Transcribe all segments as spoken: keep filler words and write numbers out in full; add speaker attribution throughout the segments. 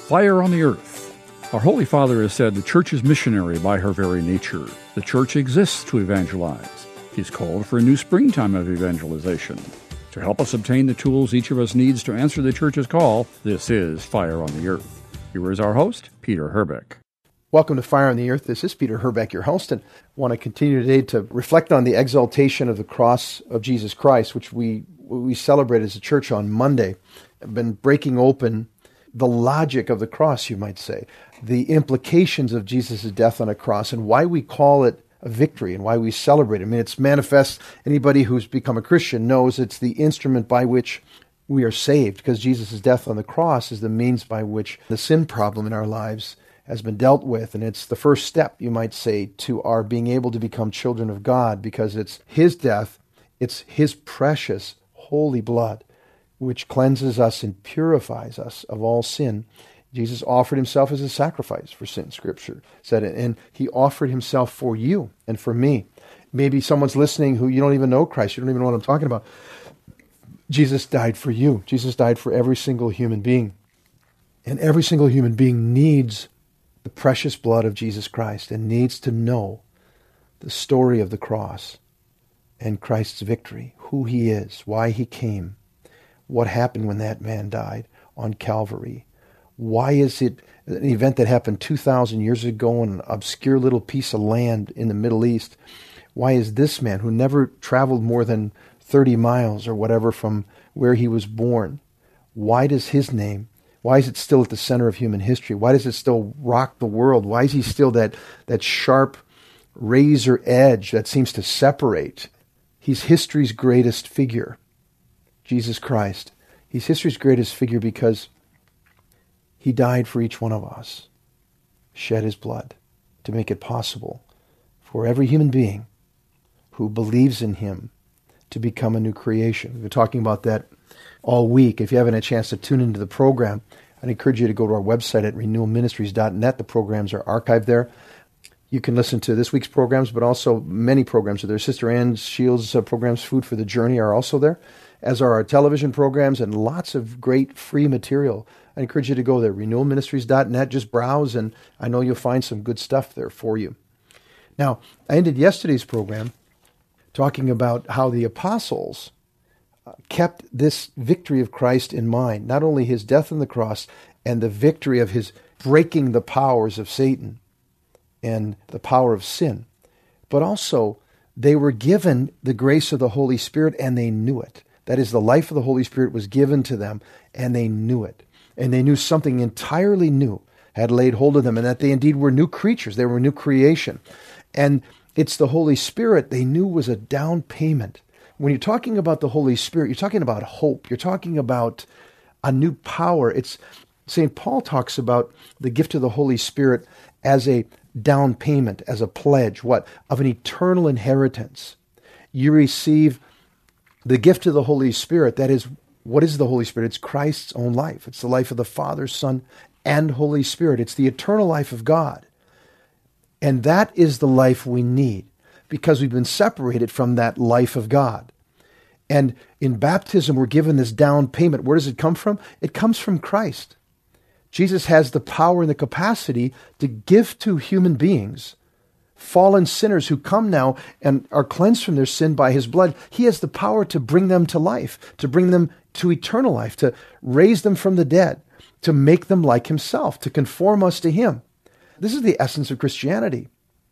Speaker 1: Fire on the Earth. Our Holy Father has said the Church is missionary by her very nature. The Church exists to evangelize. He's called for a new springtime of evangelization. To help us obtain the tools each of us needs to answer the Church's call, this is Fire on the Earth. Here is our host, Peter Herbeck.
Speaker 2: Welcome to Fire on the Earth. This is Peter Herbeck, your host, and I want to continue today to reflect on the exaltation of the cross of Jesus Christ, which we we celebrate as a church on Monday. I've been breaking open the logic of the cross, you might say, the implications of Jesus' death on a cross, and why we call it a victory and why we celebrate it. I mean, it's manifest. Anybody who's become a Christian knows it's the instrument by which we are saved, because Jesus' death on the cross is the means by which the sin problem in our lives has been dealt with, and it's the first step, you might say, to our being able to become children of God, because it's His death, it's His precious, holy blood, which cleanses us and purifies us of all sin. Jesus offered Himself as a sacrifice for sin, Scripture said it, and He offered Himself for you and for me. Maybe someone's listening who you don't even know Christ, you don't even know what I'm talking about. Jesus died for you. Jesus died for every single human being. And every single human being needs the precious blood of Jesus Christ and needs to know the story of the cross and Christ's victory, who He is, why He came, what happened when that man died on Calvary. Why is it an event that happened two thousand years ago in an obscure little piece of land in the Middle East? Why is this man, who never traveled more than thirty miles or whatever from where he was born, why does his name, why is it still at the center of human history? Why does it still rock the world? Why is he still that, that sharp razor edge that seems to separate? He's history's greatest figure, Jesus Christ. He's history's greatest figure because He died for each one of us, shed His blood to make it possible for every human being who believes in Him to become a new creation. We've been talking about that all week. If you haven't had a chance to tune into the program, I'd encourage you to go to our website at renewal ministries dot net. The programs are archived there. You can listen to this week's programs, but also many programs are there. Sister Ann Shields' uh, programs, Food for the Journey, are also there, as are our television programs and lots of great free material. I encourage you to go there, renewal ministries dot net. Just browse, and I know you'll find some good stuff there for you. Now, I ended yesterday's program talking about how the apostles kept this victory of Christ in mind, not only His death on the cross and the victory of His breaking the powers of Satan and the power of sin, but also they were given the grace of the Holy Spirit and they knew it. That is, the life of the Holy Spirit was given to them and they knew it. And they knew something entirely new had laid hold of them, and that they indeed were new creatures. They were a new creation. And it's the Holy Spirit they knew was a down payment. When you're talking about the Holy Spirit, you're talking about hope. You're talking about a new power. It's Saint Paul talks about the gift of the Holy Spirit as a down payment, as a pledge, what? Of an eternal inheritance. You receive the gift of the Holy Spirit. That is, what is the Holy Spirit? It's Christ's own life. It's the life of the Father, Son, and Holy Spirit. It's the eternal life of God. And that is the life we need, because we've been separated from that life of God. And in baptism, we're given this down payment. Where does it come from? It comes from Christ. Jesus has the power and the capacity to give to human beings, fallen sinners who come now and are cleansed from their sin by His blood. He has the power to bring them to life, to bring them to eternal life, to raise them from the dead, to make them like Himself, to conform us to Him. This is the essence of Christianity.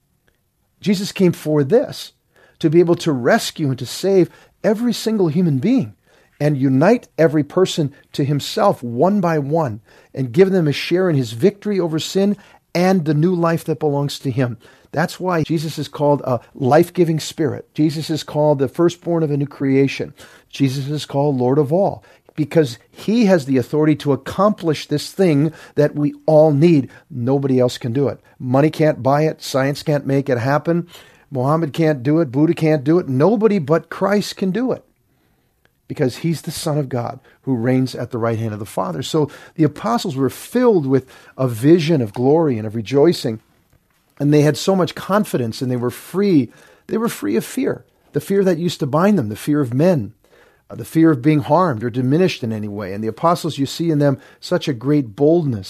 Speaker 2: Jesus came for this, to be able to rescue and to save every single human being and unite every person to Himself one by one and give them a share in His victory over sin and the new life that belongs to Him. That's why Jesus is called a life-giving Spirit. Jesus is called the firstborn of a new creation. Jesus is called Lord of all, because He has the authority to accomplish this thing that we all need. Nobody else can do it. Money can't buy it. Science can't make it happen. Muhammad can't do it. Buddha can't do it. Nobody but Christ can do it, because He's the Son of God who reigns at the right hand of the Father. So the apostles were filled with a vision of glory and of rejoicing, and they had so much confidence, and they were free. They were free of fear, the fear that used to bind them, the fear of men, uh, the fear of being harmed or diminished in any way. And the apostles, you see in them such a great boldness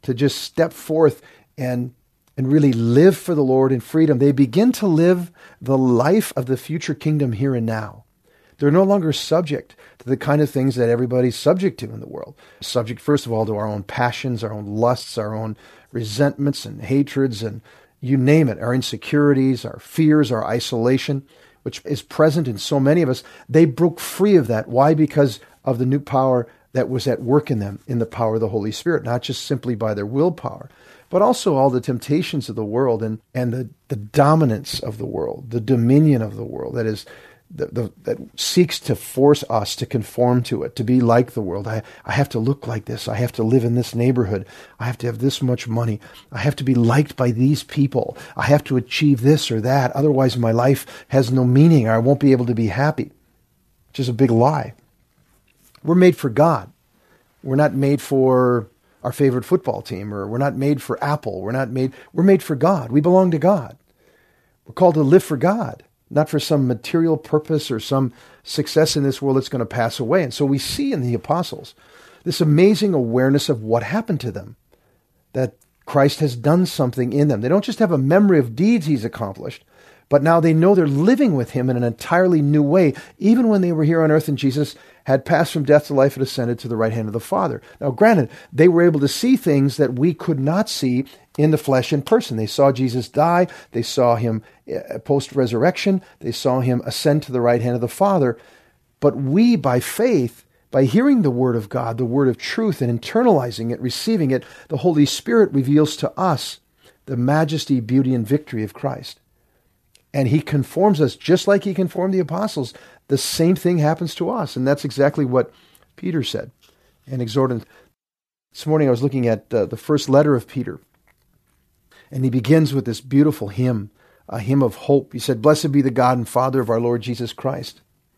Speaker 2: to just step forth and and really live for the Lord in freedom. They begin to live the life of the future kingdom here and now. They're no longer subject to the kind of things that everybody's subject to in the world. Subject, first of all, to our own passions, our own lusts, our own resentments and hatreds, and you name it, our insecurities, our fears, our isolation, which is present in so many of us. They broke free of that. Why? Because of the new power that was at work in them, in the power of the Holy Spirit, not just simply by their willpower, but also all the temptations of the world and, and the, the dominance of the world, the dominion of the world that is the, the, that seeks to force us to conform to it, to be like the world. I, I have to look like this. I have to live in this neighborhood. I have to have this much money. I have to be liked by these people. I have to achieve this or that. Otherwise, my life has no meaning, or I won't be able to be happy, which is a big lie. We're made for God. We're not made for our favorite football team, or we're not made for Apple. We're not made, we're made for God. We belong to God. We're called to live for God, not for some material purpose or some success in this world that's going to pass away. And so we see in the apostles this amazing awareness of what happened to them, that Christ has done something in them. They don't just have a memory of deeds he's accomplished, but now they know they're living with him in an entirely new way, even when they were here on earth and Jesus had passed from death to life and ascended to the right hand of the Father. Now, granted, they were able to see things that we could not see in the flesh in person. They saw Jesus die. They saw him post-resurrection. They saw him ascend to the right hand of the Father. But we, by faith, by hearing the word of God, the word of truth, and internalizing it, receiving it, the Holy Spirit reveals to us the majesty, beauty, and victory of Christ. And he conforms us just like he conformed the apostles. The same thing happens to us. And that's exactly what Peter said and exhorted. This morning I was looking at uh, the first letter of Peter. And he begins with this beautiful hymn, a hymn of hope. He said, "Blessed be the God and Father of our Lord Jesus Christ.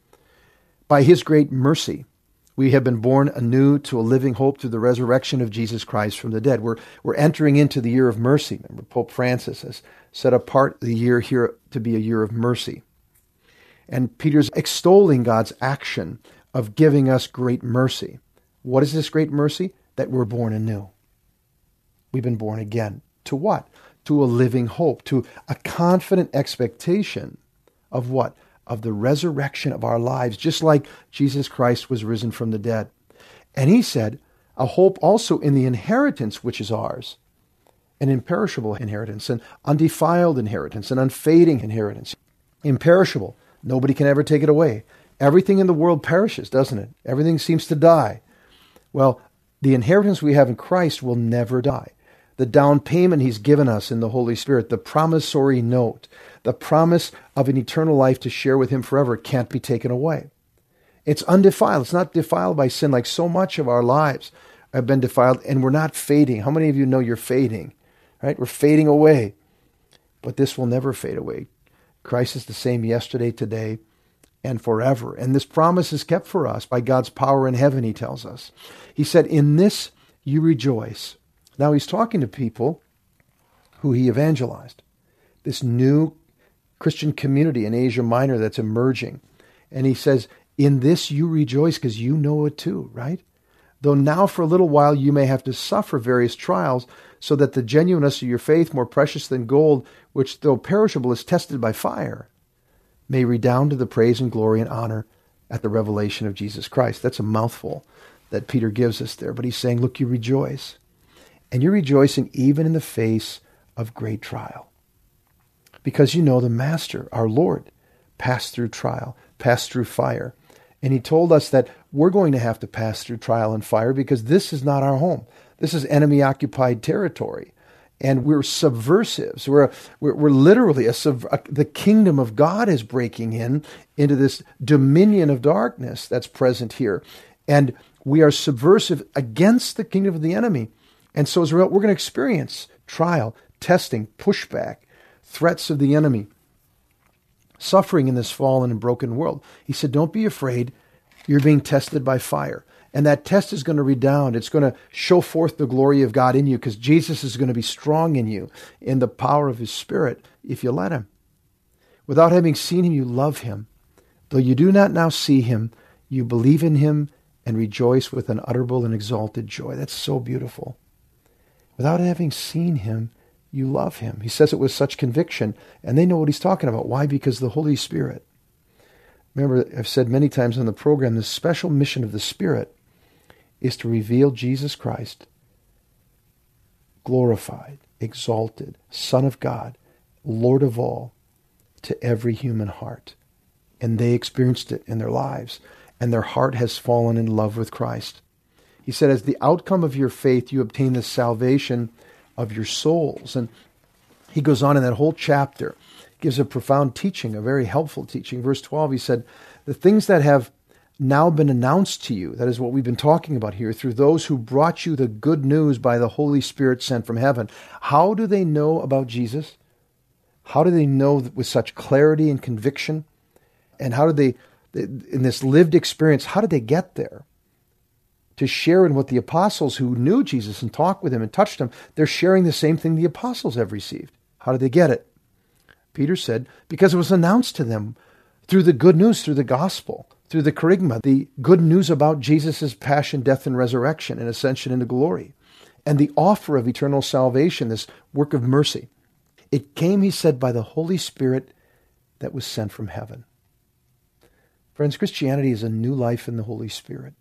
Speaker 2: By his great mercy, we have been born anew to a living hope through the resurrection of Jesus Christ from the dead." We're, we're entering into the year of mercy. Remember, Pope Francis has set apart the year here to be a year of mercy. And Peter's extolling God's action of giving us great mercy. What is this great mercy? That we're born anew. We've been born again. To what? To a living hope, to a confident expectation of what? Of the resurrection of our lives, just like Jesus Christ was risen from the dead. And he said, a hope also in the inheritance which is ours, an imperishable inheritance, an undefiled inheritance, an unfading inheritance. Imperishable. Nobody can ever take it away. Everything in the world perishes, doesn't it? Everything seems to die. Well, the inheritance we have in Christ will never die. The down payment he's given us in the Holy Spirit, the promissory note, the promise of an eternal life to share with him forever can't be taken away. It's undefiled. It's not defiled by sin like so much of our lives have been defiled, and we're not fading. How many of you know you're fading? Right? We're fading away. But this will never fade away. Christ is the same yesterday, today, and forever. And this promise is kept for us by God's power in heaven, he tells us. He said, "In this you rejoice." Now he's talking to people who he evangelized. This new Christian community in Asia Minor that's emerging. And he says, "In this you rejoice," because you know it too, right? "Though now for a little while you may have to suffer various trials, so that the genuineness of your faith, more precious than gold, which though perishable is tested by fire, may redound to the praise and glory and honor at the revelation of Jesus Christ." That's a mouthful that Peter gives us there. But he's saying, look, you rejoice. And you're rejoicing even in the face of great trial. Because you know the Master, our Lord, passed through trial, passed through fire. And he told us that we're going to have to pass through trial and fire because this is not our home. This is enemy-occupied territory. And we're subversives. We're, we're, we're literally, a, sub, a, the kingdom of God is breaking in into this dominion of darkness that's present here. And we are subversive against the kingdom of the enemy. And so as a result, we're going to experience trial, testing, pushback, threats of the enemy, suffering in this fallen and broken world. He said, don't be afraid. You're being tested by fire. And that test is going to redound. It's going to show forth the glory of God in you because Jesus is going to be strong in you in the power of his Spirit if you let him. Without having seen him, you love him. Though you do not now see him, you believe in him and rejoice with unutterable and exalted joy. That's so beautiful. Without having seen him, you love him. He says it with such conviction, and they know what he's talking about. Why? Because the Holy Spirit. Remember, I've said many times on the program, the special mission of the Spirit is to reveal Jesus Christ, glorified, exalted, Son of God, Lord of all, to every human heart. And they experienced it in their lives, and their heart has fallen in love with Christ. He said, as the outcome of your faith, you obtain the salvation of your souls. And he goes on in that whole chapter, gives a profound teaching, a very helpful teaching. Verse twelve, he said, the things that have now been announced to you, that is what we've been talking about here, through those who brought you the good news by the Holy Spirit sent from heaven. How do they know about Jesus? How do they know with such clarity and conviction? And how did they, in this lived experience, how did they get there? To share in what the apostles who knew Jesus and talked with him and touched him, they're sharing the same thing the apostles have received. How did they get it? Peter said, because it was announced to them through the good news, through the gospel, through the kerygma, the good news about Jesus' passion, death, and resurrection and ascension into glory, and the offer of eternal salvation, this work of mercy. It came, he said, by the Holy Spirit that was sent from heaven. Friends, Christianity is a new life in the Holy Spirit.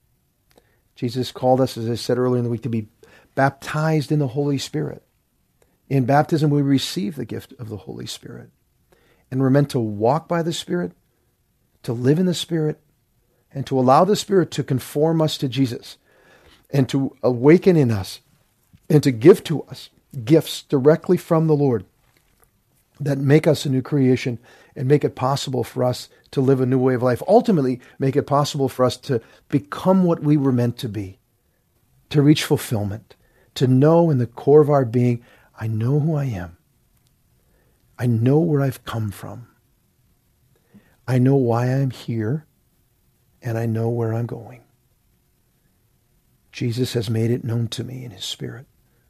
Speaker 2: Jesus called us, as I said earlier in the week, to be baptized in the Holy Spirit. In baptism, we receive the gift of the Holy Spirit. And we're meant to walk by the Spirit, to live in the Spirit, and to allow the Spirit to conform us to Jesus, and to awaken in us, and to give to us gifts directly from the Lord that make us a new creation and make it possible for us to live a new way of life. Ultimately, make it possible for us to become what we were meant to be, to reach fulfillment, to know in the core of our being, I know who I am. I know where I've come from. I know why I'm here, and I know where I'm going. Jesus has made it known to me in his Spirit.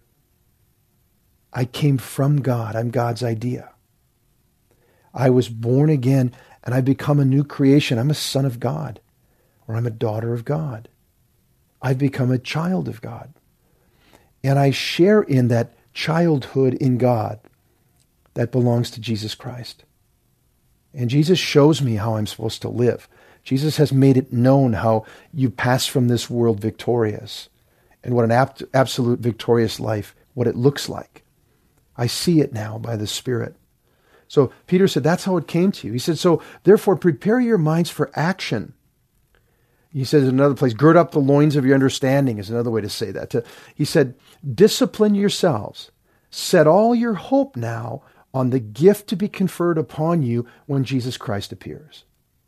Speaker 2: I came from God. I'm God's idea. I was born again, and I become a new creation. I'm a son of God, or I'm a daughter of God. I've become a child of God. And I share in that childhood in God that belongs to Jesus Christ. And Jesus shows me how I'm supposed to live. Jesus has made it known how you pass from this world victorious, and what an ab- absolute victorious life, what it looks like. I see it now by the Spirit. So Peter said, that's how it came to you. He said, so therefore prepare your minds for action. He says in another place, gird up the loins of your understanding is another way to say that. To, he said, discipline yourselves. Set all your hope now on the gift to be conferred upon you when Jesus Christ appears.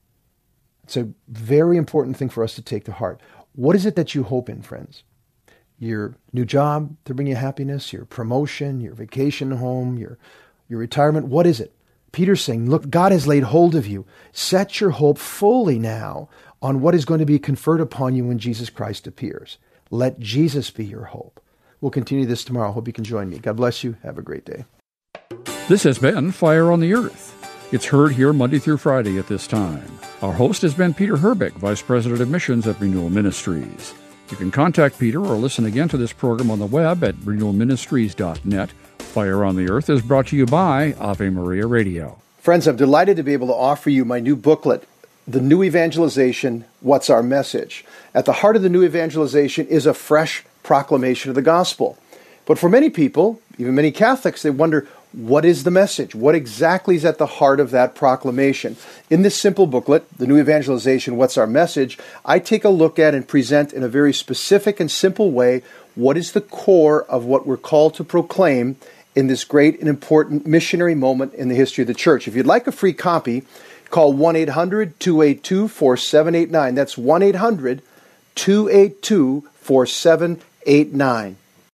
Speaker 2: It's a very important thing for us to take to heart. What is it that you hope in, friends? Your new job to bring you happiness, your promotion, your vacation home, your, your retirement. What is it? Peter's saying, look, God has laid hold of you. Set your hope fully now on what is going to be conferred upon you when Jesus Christ appears. Let Jesus be your hope. We'll continue this tomorrow. Hope you can join me. God bless you. Have a great day.
Speaker 1: This has been Fire on the Earth. It's heard here Monday through Friday at this time. Our host has been Peter Herbeck, Vice President of Missions at Renewal Ministries. You can contact Peter or listen again to this program on the web at renewal ministries dot net. Fire on the Earth is brought to you by Ave Maria Radio.
Speaker 2: Friends, I'm delighted to be able to offer you my new booklet, The New Evangelization, What's Our Message? At the heart of the New Evangelization is a fresh proclamation of the gospel. But for many people, even many Catholics, they wonder, what is the message? What exactly is at the heart of that proclamation? In this simple booklet, The New Evangelization, What's Our Message?, I take a look at and present in a very specific and simple way what is the core of what we're called to proclaim in this great and important missionary moment in the history of the church. If you'd like a free copy, call one eight hundred two eight two four seven eight nine. That's one eight hundred two eight two four seven eight nine.